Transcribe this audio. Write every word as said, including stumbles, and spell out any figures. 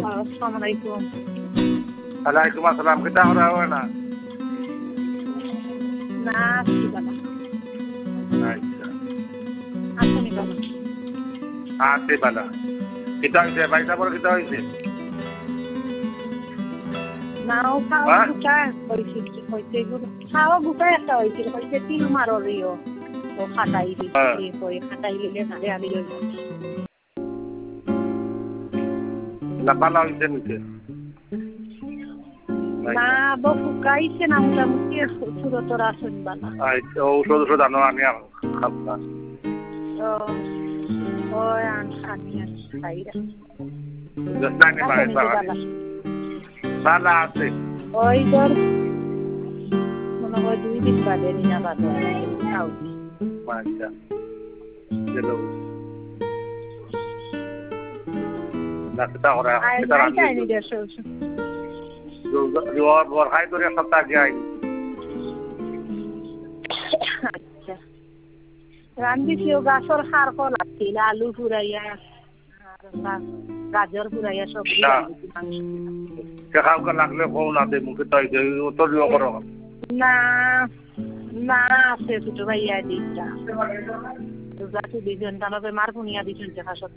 আসসালামু আলাইকুম। ওয়ালাইকুম আসসালাম। কিতা করা হয় না? না আসছি বাবা। আচ্ছা। আসুনি বাবা। আছে বালা। কিতা হইছে? বাইসা বড় কিতা হইছে? না ও খাওয়া হ্যাঁ? গুটায় হয়েছিল কি হয়েছে খাওয়া গুটায় একটা হয়েছিল হয়েছে তিন মারো রিও ও খাটাই হ্যাঁ। দিচ্ছে ওই খাটাই দিলে নারে আলি হইল না বালা হইছে নিচে। না বকু গাইছে না মোটামুটি সুরতর আসুন বালা আচ্ছা ঔষধ ওষুধ আনো আমি খাবো। ও ওই আন খানি আনি খাইরা জানি ভাই আসুনি তো বালা বালা আছে। ওই ধর মনে হয় দুই দিন বাদে নিনা বাদে খাও আচ্ছা চলো না কিতা করা আই কিতা যাই যাই নি রান্ধি দেশে জোর জোর খাই তোর সপ্তাহ যাই আচ্ছা রান্ধিছি ও গাছর সার কল আছিল আলু ফুরাইয়া আর গাজর ফুরাইয়া সবজি রান্ধিছি মাংস খাওয়া লাগলে কও না দে মুখে তাই দে তোর দিও করো না না আছে ছোট ভাইয়া দিটা দুজন তানবে মার পুনিয়া দিছেন দেখা